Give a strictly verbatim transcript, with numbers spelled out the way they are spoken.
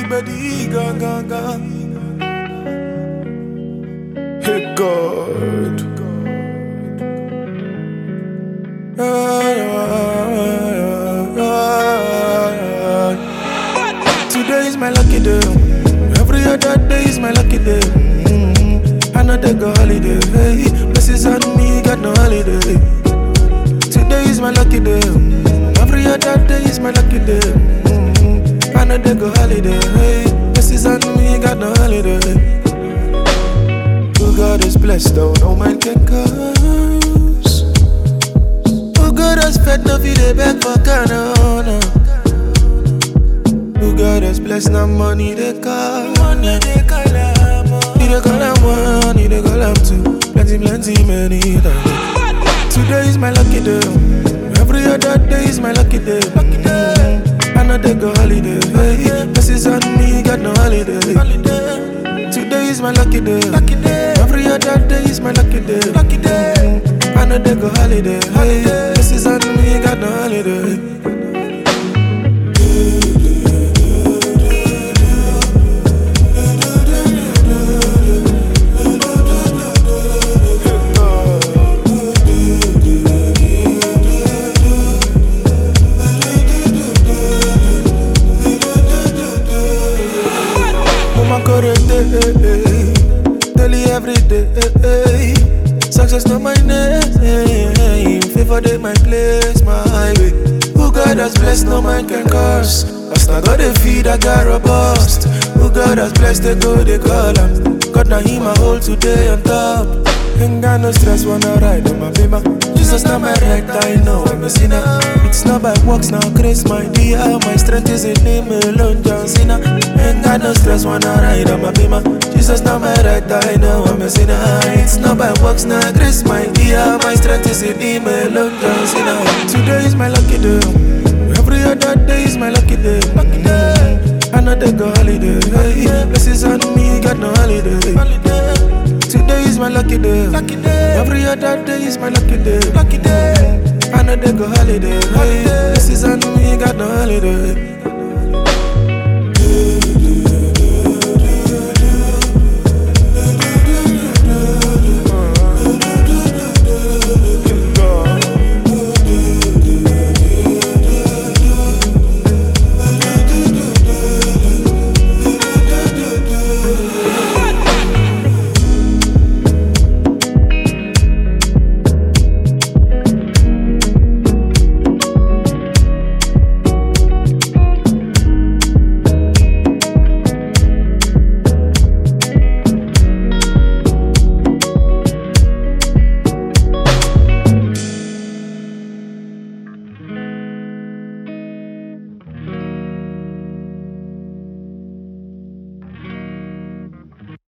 bedi ga ga ga. Hey God. Today is my lucky day. Every other day is my lucky day. Mm-hmm. I know they go holiday. Hey, blessings on me, got no holiday. Today is my lucky day. Every other day is my lucky day. Mm-hmm. I know they go holiday. Hey, blessings on me, got no holiday. Who God is blessed, though no man can curse. Who God has fed, no feed, they beg for Ghana, no. Who God has blessed, now money they call. Money they call them. Need they call them one, need they call them two. Plenty, plenty, many times. Today is my lucky day. Every other day is my lucky day. Lucky day. I know they go holiday. Hey, blessings on me, got no holiday. Holiday. Today is my lucky day. Lucky day. Every other day is my lucky day. Lucky day. I know they go holiday. Hey, blessings on me, got no holiday. Daily every day, success not my name. Favor they my place, my highway. Who God has blessed, no man can curse. As I got a feed, I got robust. Who God has blessed, they go, they call him. God now him I hold today on top. Ain't got no stress, wanna ride on my bima. Jesus not my right, I know I'm a sinner. It's not by works, now grace my dear. My strength is in him alone, John Cena. Ain't got no stress, wanna ride on my bima. Jesus not my right, I know I'm a sinner. It's not by works, now grace my dear. My strength is in him alone, John Cena. Today is my lucky day. Every other day is my lucky day. Lucky day. I know they go holiday. Hey, blessings on me, got no holiday. Holiday. Today is my lucky day. Lucky day. Every other day is my lucky day. Lucky day. I know they go holiday. Holiday. Blessings on me, got no holiday.